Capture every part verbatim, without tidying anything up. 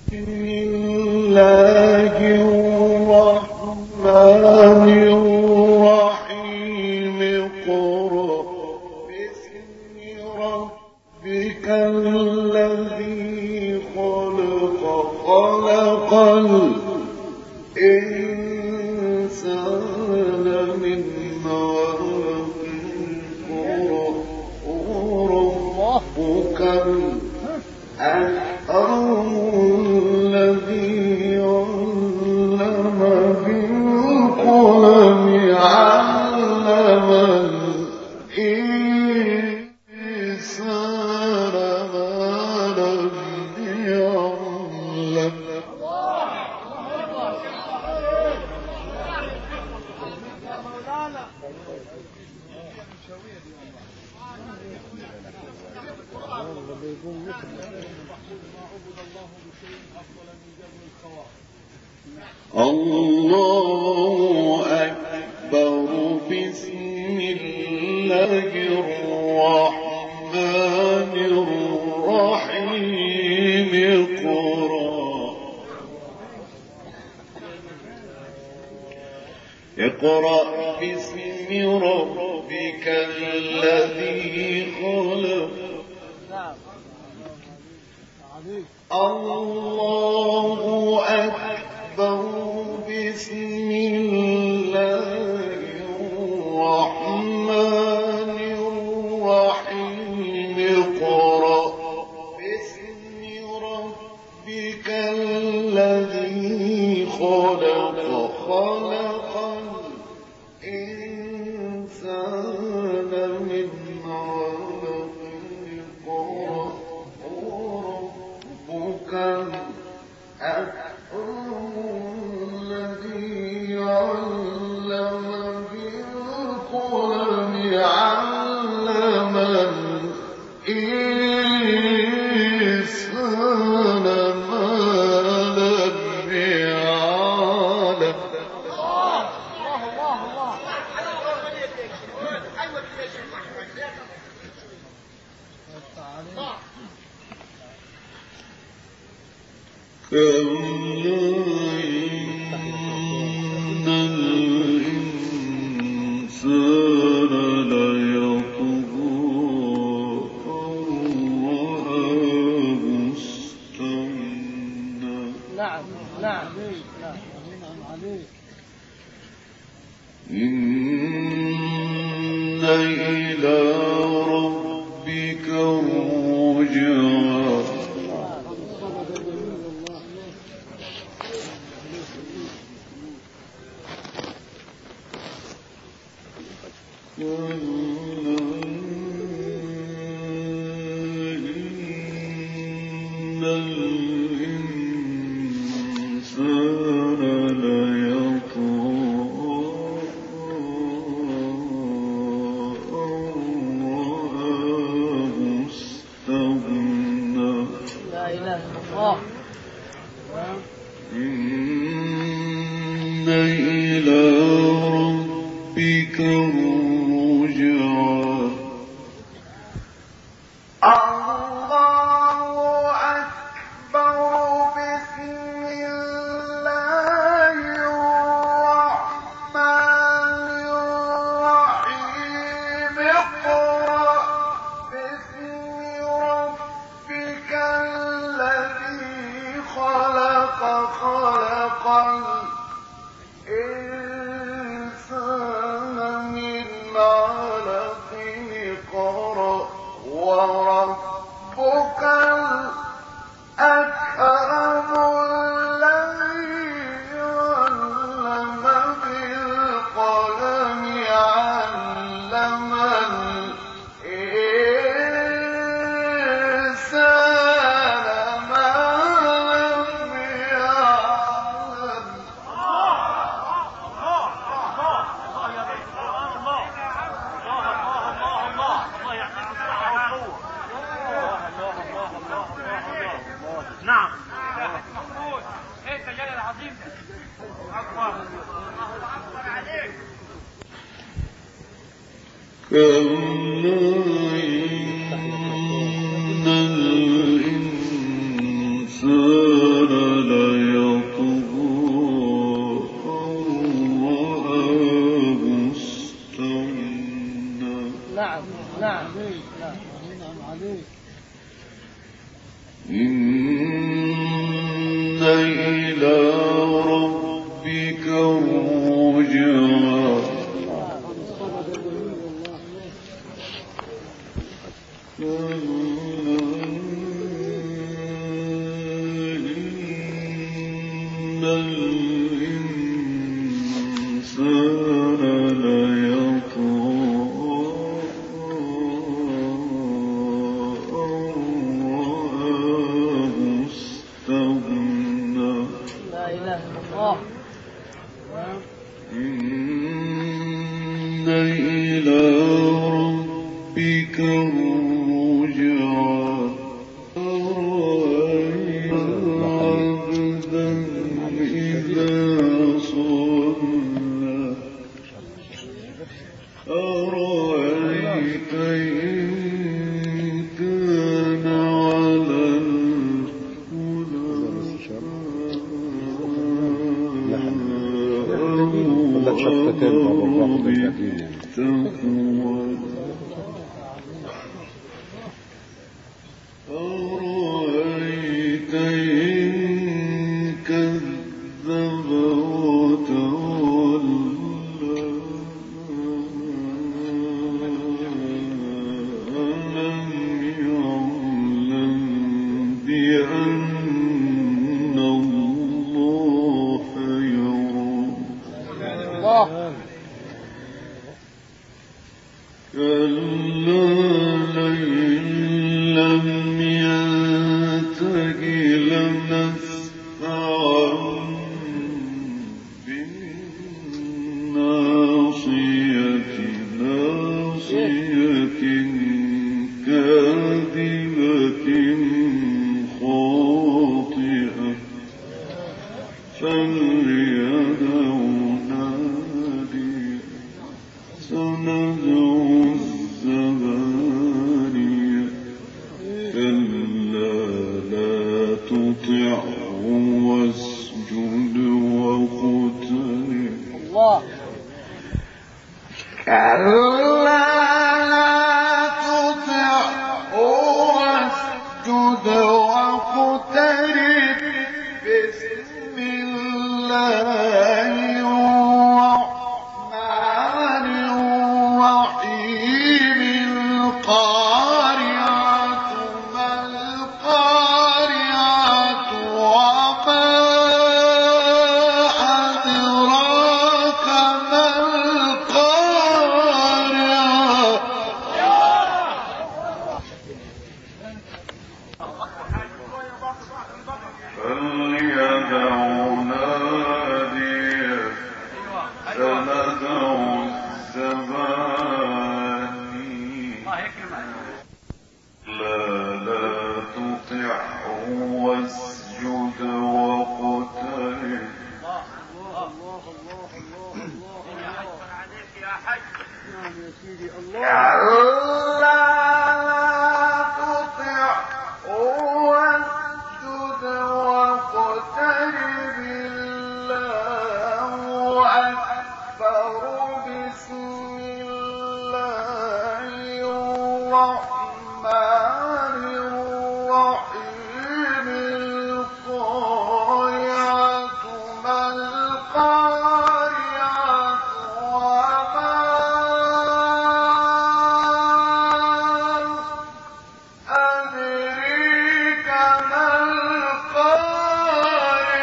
الله الرحمن الرحيم اقرأ باسم ربك الذي خلق خلق الإنسان من علق اقرأ ربك الأكرم الذي علم بالقلم علم الإنسان ما لم يعلم الله أكبر بسم الله الرحمن الرحيم اقرأ اقرأ باسم ربك الذي خلق الله أكبر بسم الله الرحمن الرحيم اقرأ باسم ربك الذي خلق خلق الإنسان من علق الأكرم الذي علم بالقلم علم الإنسان ما لم يعلم كلا إن الإنسان ليطغى أن رآه استغنى نعم نعم نعم عليك إن إلى ربك الرجعى إن الإنسان ليطغى أن رآه استغنى لا إله إلا الله إن إلى ربك الرجعى الله أكبر بسم الله الرحمن الرحيم اقرأ باسم ربك الذي خلق خلق الإنسان من علق اقرأ وربك الأكرم الذي علم بالقلم علم الإنسان ما لم يعلم نعم ايه التجلي العظيم اكبر عليك كلا إن الإنسان نعم نعم نعم عليك. إن إلى ربك الرجعى إن الإنسان إن إلى ربك الرجعى أرأيت عبدا إذا صلى أرأيت إن كان على أرأيت إن كذب وتولى ألم يعلم بأن الله يرى كلا لئن لم ينته لنسفعا بالناصية ناصية كاذبة خاطئة فليدع ناديا سندع الزبانية كلا لا تطعه واسجد واقترب الله كلا لا تطعه واسجد واقترب بسم الله الرحمن الرحيم القارعة ما القارعة وما أدراك ما القارعة فليدع ناديا سندع الزباني لا لا تطعه واسجد واقترب كلا لا تطعه واسجد واقترب الله أكبر بسم الله الرحمن الرحيم القارعة ما القارعة وما أدريك ما القارعة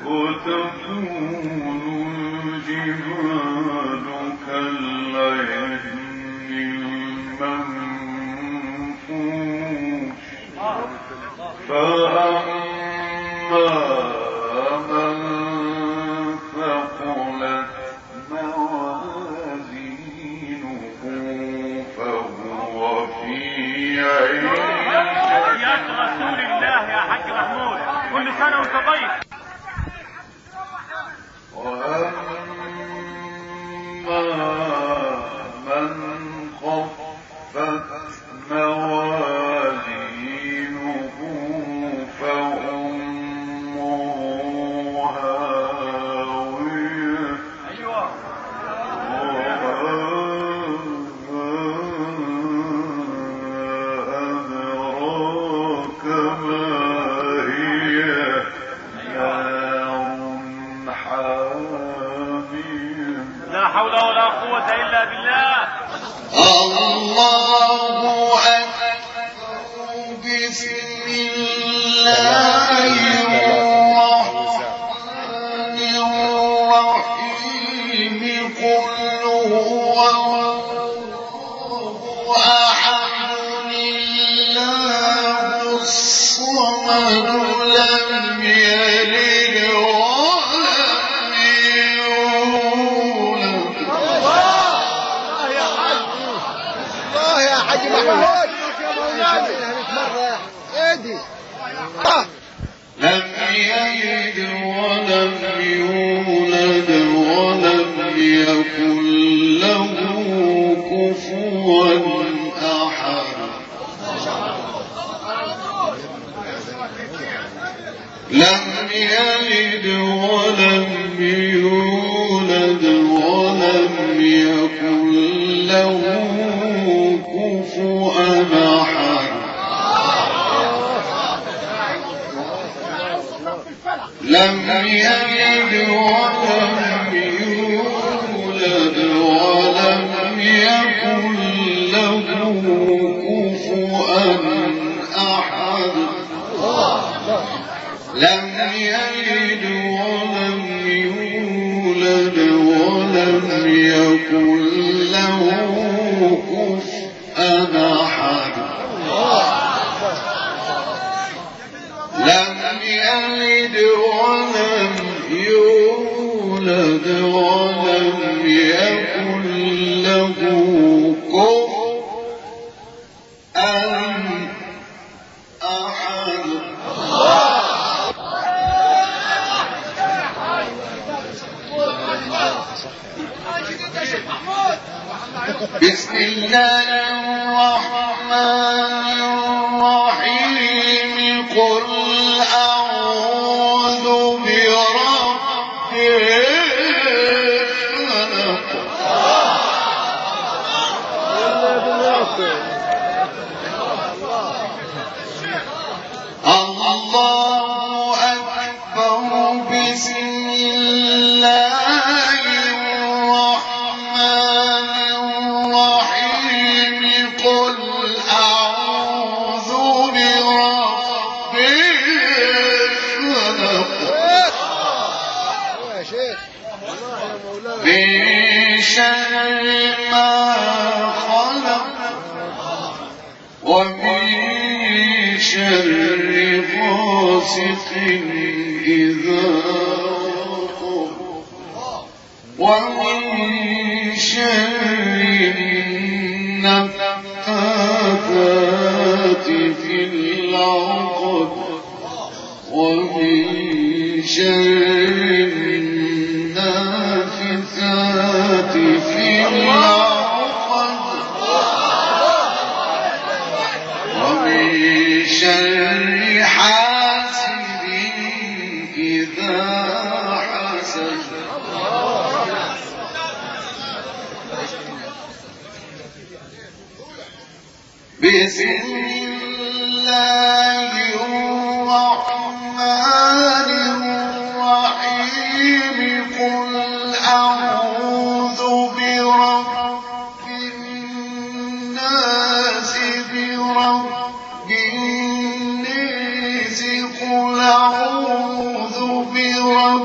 برب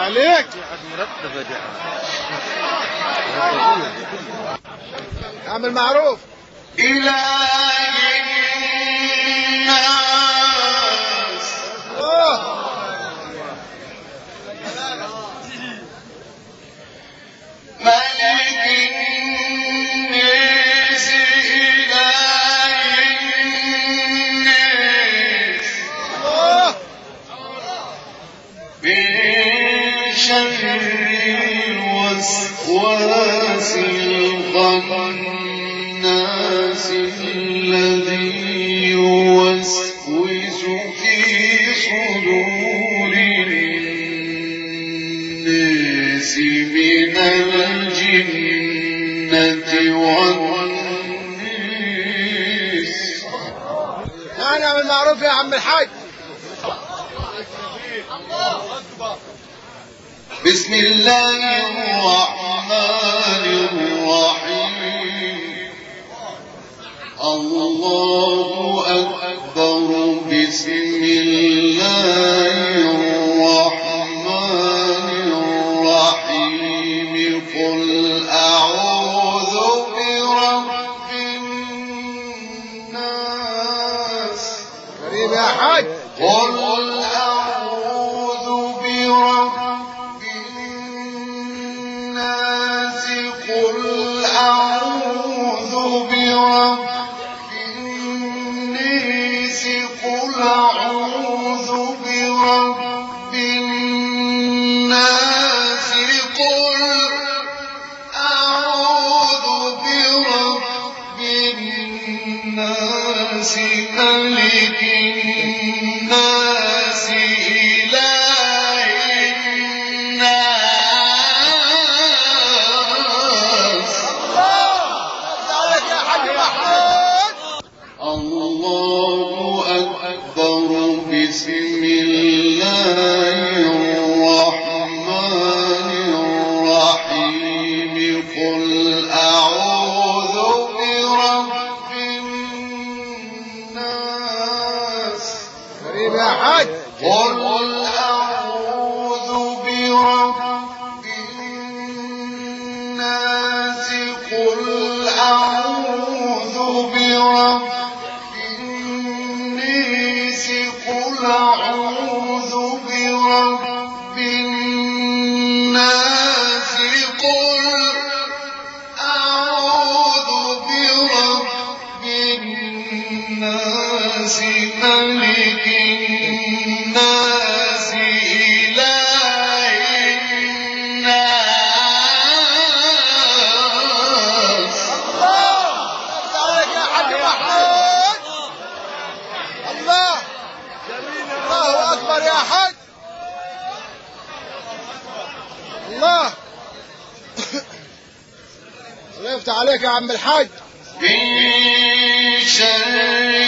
عليك مرتبة دي. اعمل معروف. إله الناس ملك الناس إله الناس من شر الوسواس الخناس الذي يوسوس في صدور الناس من الجنة والناس. انا اعمل معروف يا عم الحاج. بسم الله الرحمن الرحيم. الله أكبر. بسم الله الرحمن الرحيم. قل أعوذ برب الناس. قريب يا حاج. قل أعوذ برب الناس. قل أعوذ برب الناس. قل أعوذ برب الناس. قل أعوذ برب الناس ملك الناس إله الناس. عليك يا حاج محمود. الله أكبر. بسم الله الرحمن الرحيم. قل أعوذ برب الناس. قريب يا حاج. قل أعوذ برب الناس. قل أعوذ برب الناس. قل أعوذ برب الناس. قل أعوذ برب الناس ملك الناس إله الناس. عليك يا حاج محمود. الله الله اكبر يا حاج. الله الله يفتح عليك يا عم الحاج. من شر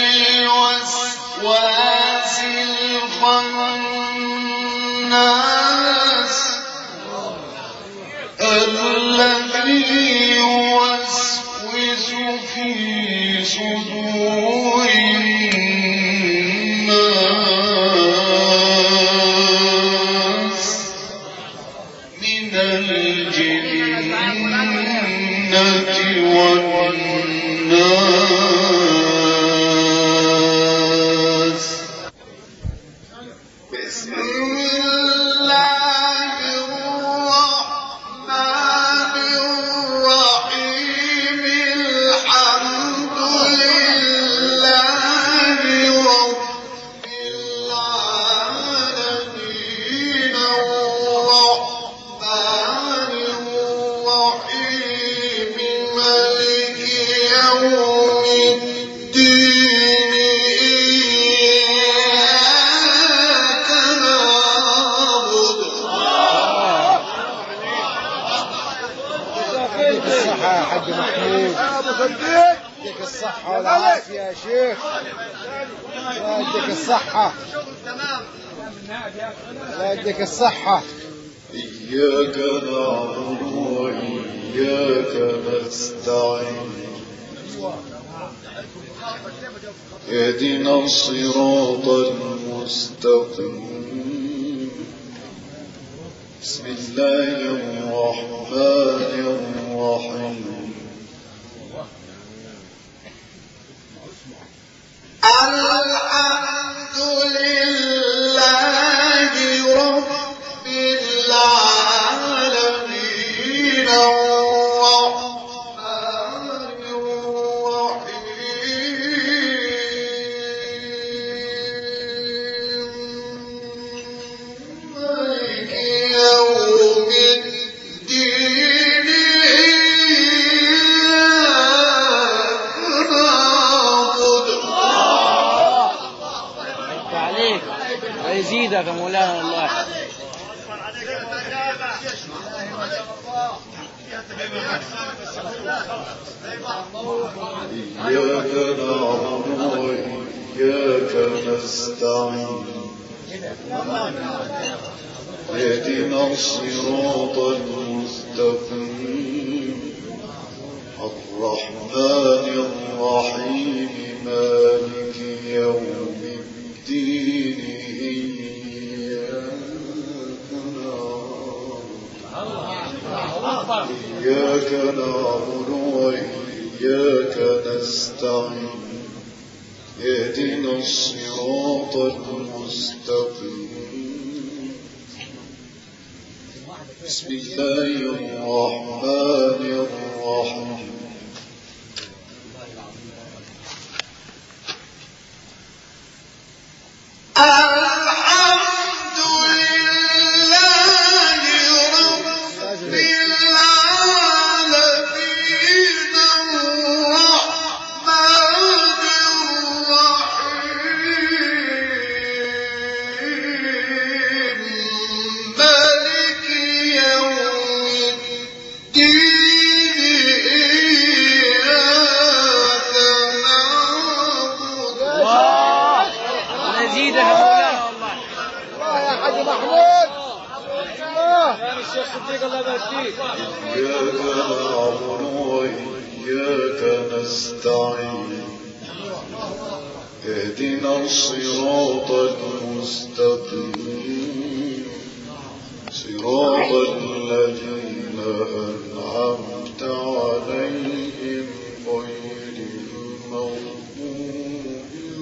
الوسواس الخناس الذي يوسوس في صدور الناس من الجنة والناس. بسم الله الرحمن الرحيم. الحمد لله رب العالمين. الرحمن الرحيم. مالك يوم الدين. إياك نعبد. يديك الصحة يا حاج محمود. يديك الصحة والعافية يا شيخ. الله يديك الصحة. الله يديك الصحة. إياك نعبد وإياك نستعين. اهدنا الصراط المستقيم. بسم الله الرحمن الرحيم الحمد لله رب العالمين الرحمن الرحيم مالك يوم الدين إياك نعبد عليك ويزيدك يا مولانا والله. إياك نعبد وإياك نستعين اهدنا الصراط المستقيم الرحمن الرحيم مالك يوم الدين إياك نعبد وإياك نستعين اهدنا الصراط المستقيم بسم الله الرحمن الرحيم الحمد لله رب العالمين الرحمن الرحيم مالك يوم الدين إياك نعبد ويزيدك يا مولانا والله. الله يا حاج محمود. الله يا الشيخ صديق الله يبارك فيك. إياك نعبد وإياك نستعين اهدنا الصراط المستقيم صراط الذين أنعمت عليهم غير المغضوب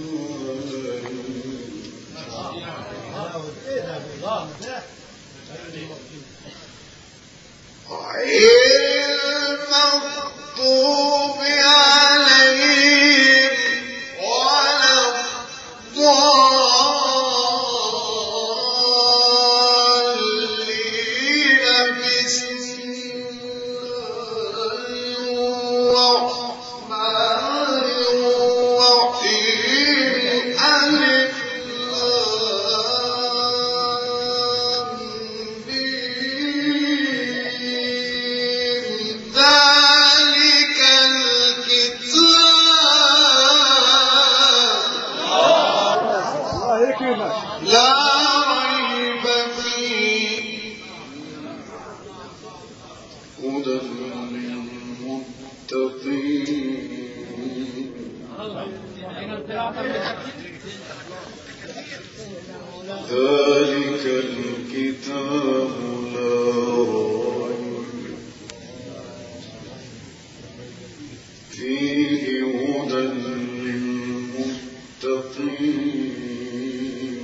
عليهم المغضوب عليهم ولا الضالين بسم الله الرحمن الرحيم ألف لام ميم ذلك الكتاب الله يكرمك. لا ريب فيه هدى للمتقين ذلك الكتاب لا ريب فيه هدى للمتقين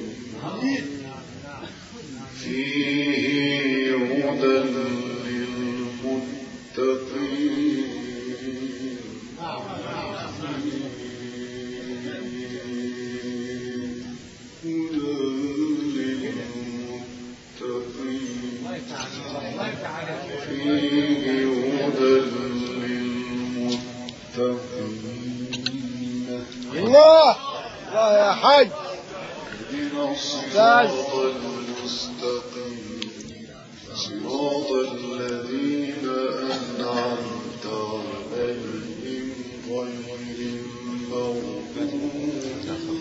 فيه هدى للمتقين فيه هدى للمتقين الله الله يا حاج. اهدنا الصراط المستقيم صراط الذين أنعمت عليهم غير المغضوب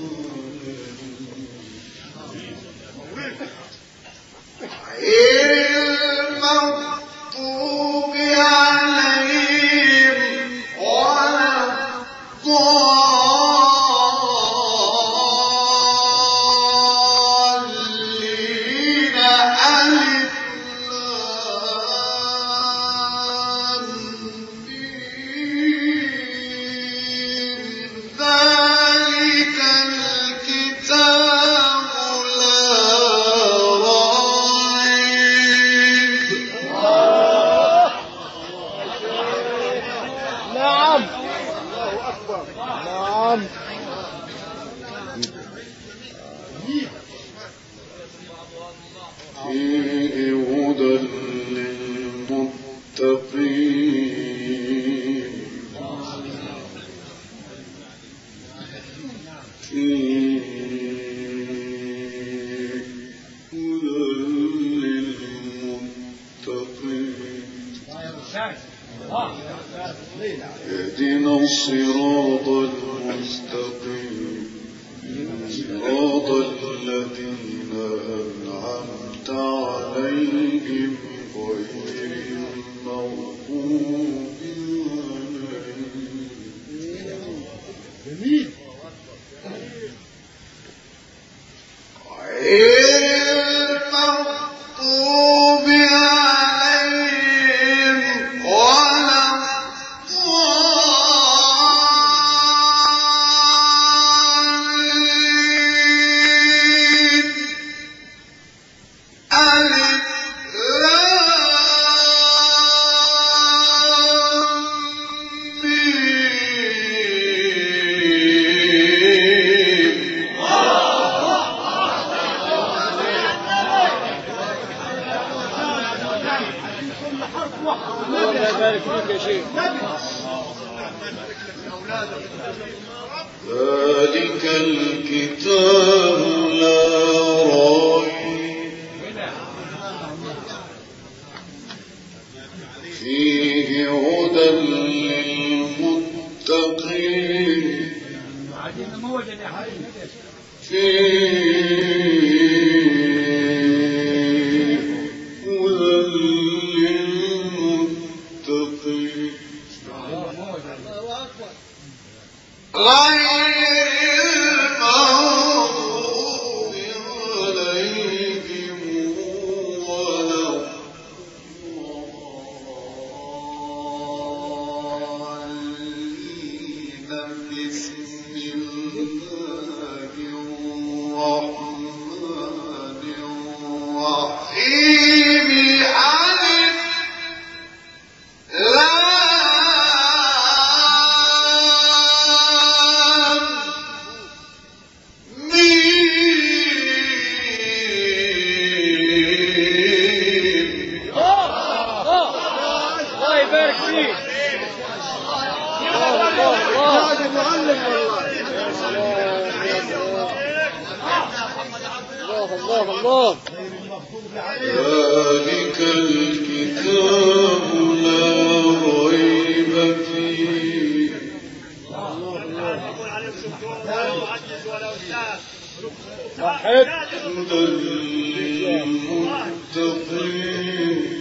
المغضوب عليهم ولا الضالين ألف نعم. فيه هدى للمتقين فيه هدى للمتقين اهدنا الصراط المستقيم صراط الذين أنعمت عليهم غير المغضوب عليهم غير المغضوب عليهم ولا ذلك الكتاب لا ريب فيه هدى للمتقين فيه هدى للمتقين غير المغضوب عليهم ولا الضالين بسم الله الرحمن الرحيم ألف لام الله الله. ذلك الكتاب لا ريب فيه هدى للمتقين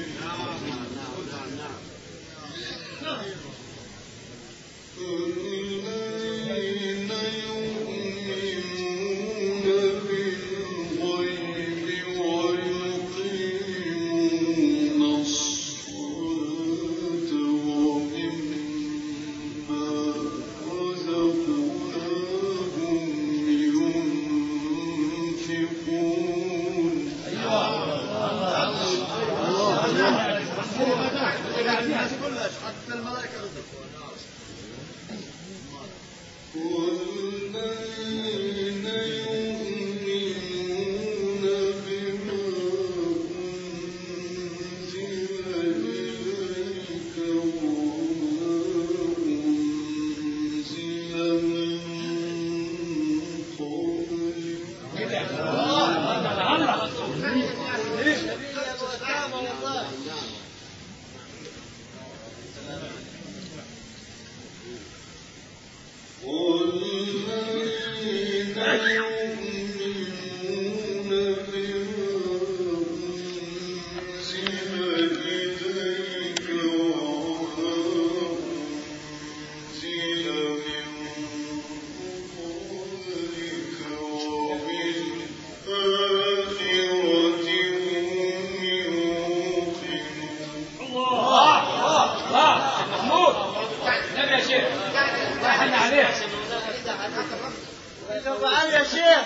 يا شيخ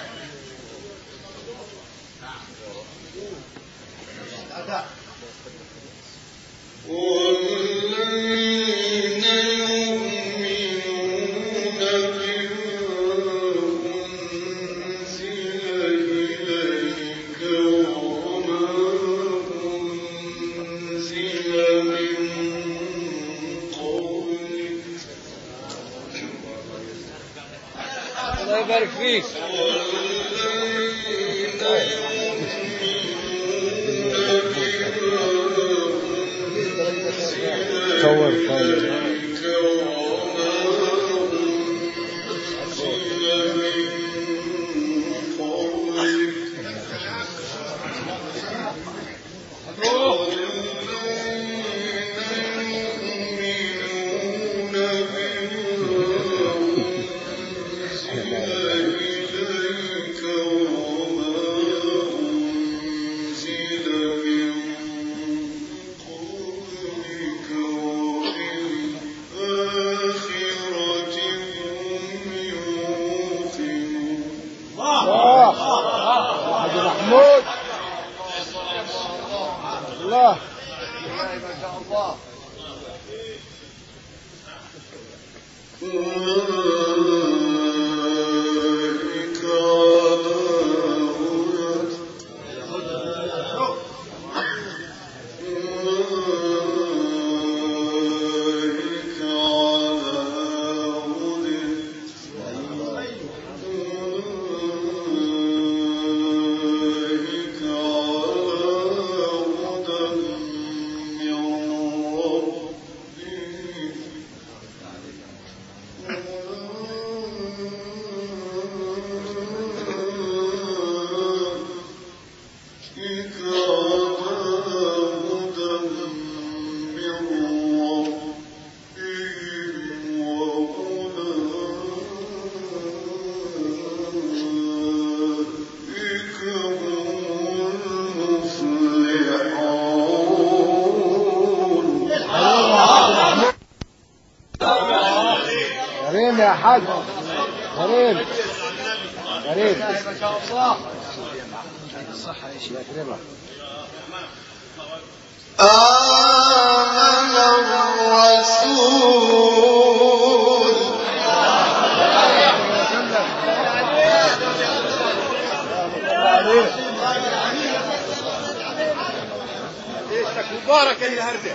والذين يؤمنون بالله الله يبارك فيك. صور صور محمود الله ما شاء الله. كريم يا حاج كريم كريم ما شاء الله. الصحة ايش يا كريم. آمن الرسول مبارك اللي هرده.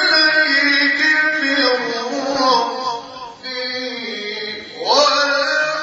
والمؤمنون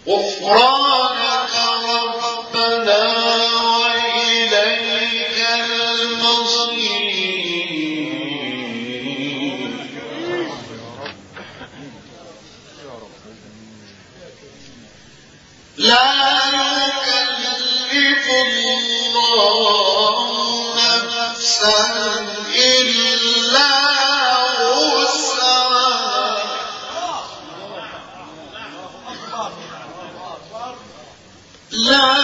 غفرانك ربنا وإليك المصير لا يكلف الله نفسا إلا وسعها لا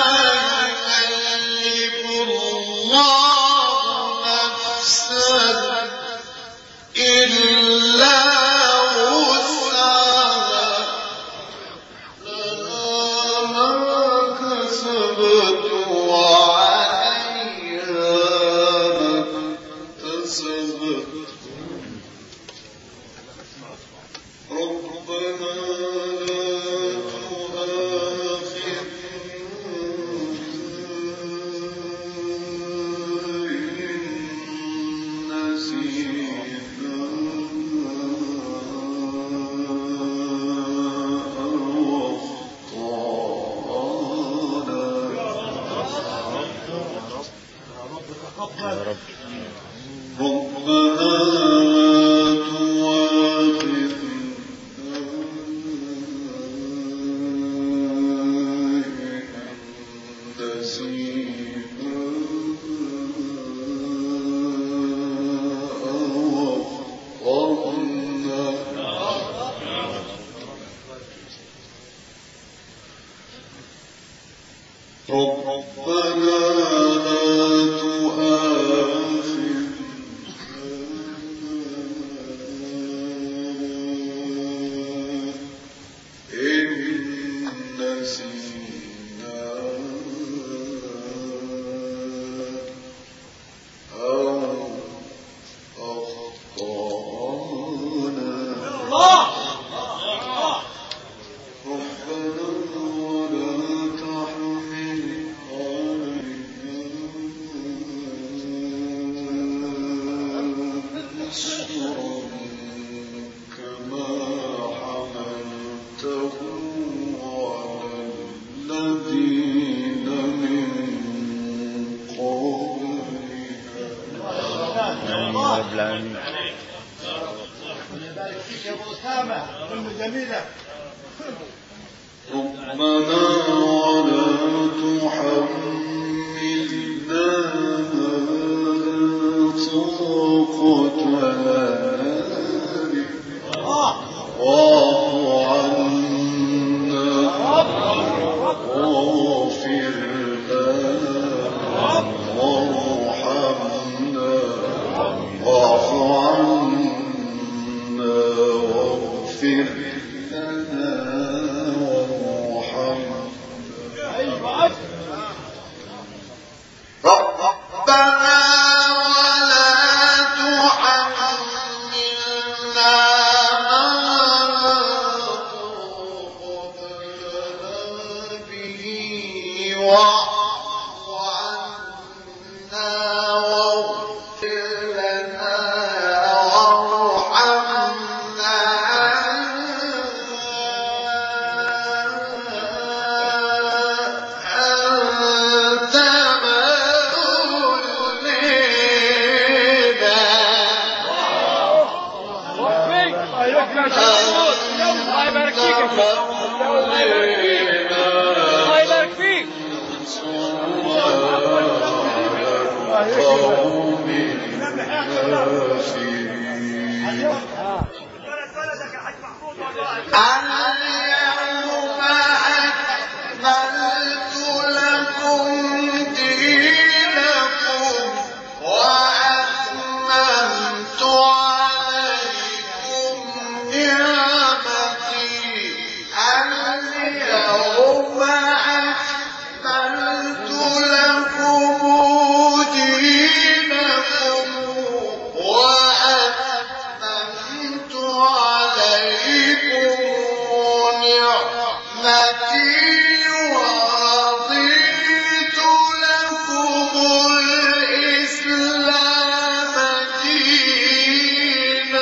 يكلف الله نفسا إلا وسعها لها ما كسبت وعليها ما اكتسبت ربنا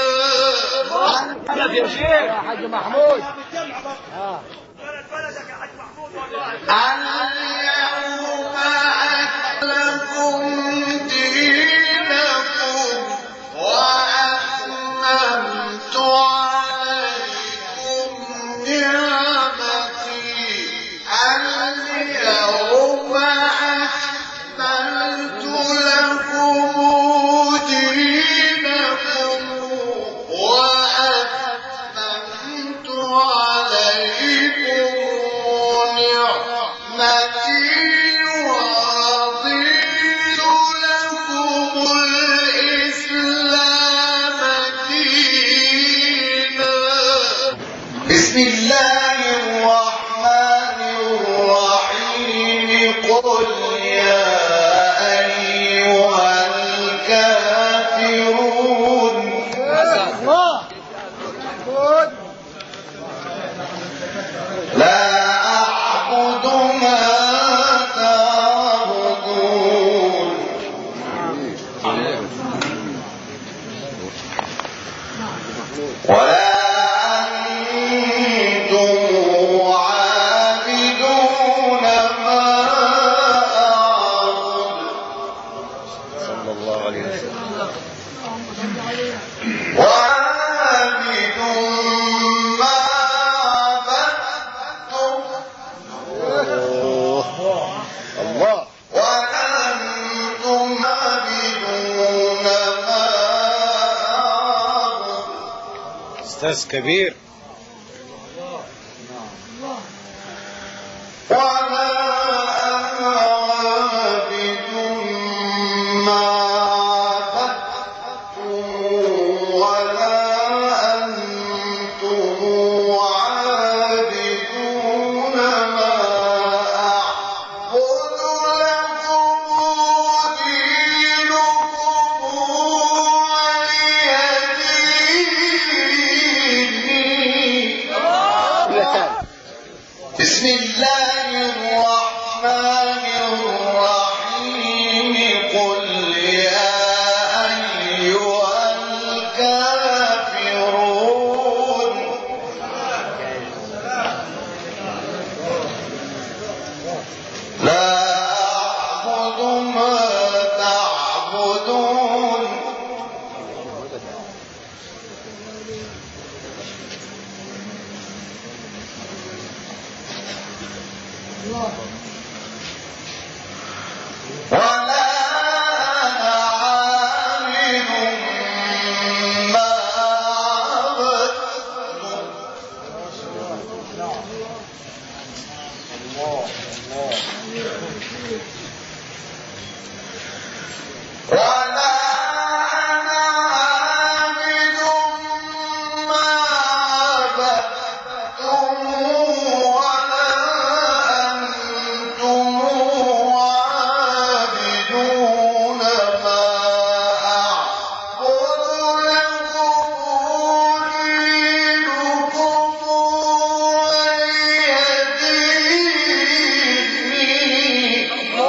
يا حاج محمود. اه بلد بلدك يا حاج اليوم أكملكم دينكم وأتممت عليكم نعمتي اليوم أكملت لكم دينكم وأتممت عليكم نعمتي ورضيت لكم الإسلام دينا. بسم الله الرحمن الرحيم. قل يا أيها الكافرون لا أعبد ما تعبدون ولا أنتم عابدون ما أعبد. صلى الله عليه وسلم. وعابد ما عبدتم الله وأنتم عابدون ما أعبد. أستاذ كبير. ولا أنا عابد ما عبدتم ولا أنتم عابدون ما أعبد. لكم دينكم ولي دين. بسم الله الرحمن الرحيم. قل يا أيها الكافرون لا أعبد ما تعبدون ولا أنا عابد ما عبدتم ولا أنا عابد ما عبدتم ولا أنتم عابدون ما أعبد. لكم دينكم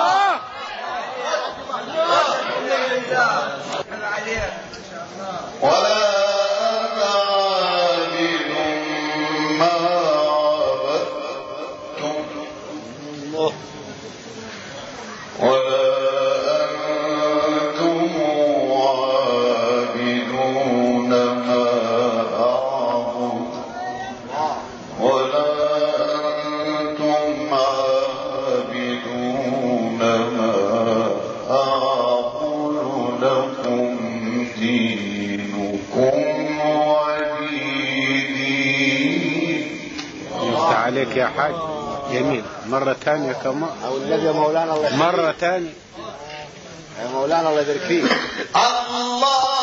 ولي دين. ولا أنا عابد ما عبدتم ولا أنتم عابدون ما أعبد ولا أنتم عابدون ما أعبد. لكم دينكم ولي دين. يفتح عليك يا حاج. جميل. مرة ثانية كمان. او النبي يا مولانا الله يخليك. مرة ثانية. يا مولانا الله يبارك فيك. الله